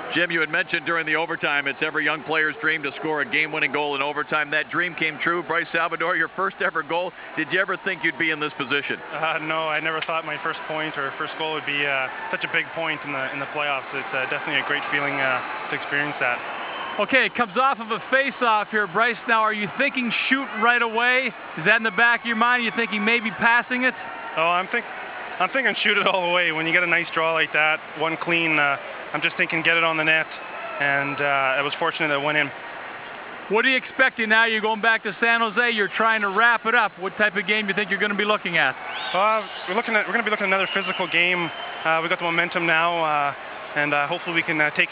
Jim, you had mentioned during the overtime, it's every young player's dream to score a game-winning goal in overtime. That dream came true. Bryce Salvador, your first ever goal. Did you ever think you'd be in this position? No, I never thought my first point or first goal would be such a big point in the playoffs. It's definitely a great feeling to experience that. Okay, it comes off of a face-off here, Bryce. Now, are you thinking shoot right away? Is that in the back of your mind? Are you thinking maybe passing it? Oh, I'm thinking shoot it all the way. When you get a nice draw like that, one clean, I'm just thinking get it on the net, and I was fortunate that it went in. What are you expecting now? You're going back to San Jose. You're trying to wrap it up. What type of game do you think you're going to be looking at? We're going to be looking at another physical game. We got the momentum now, and hopefully we can take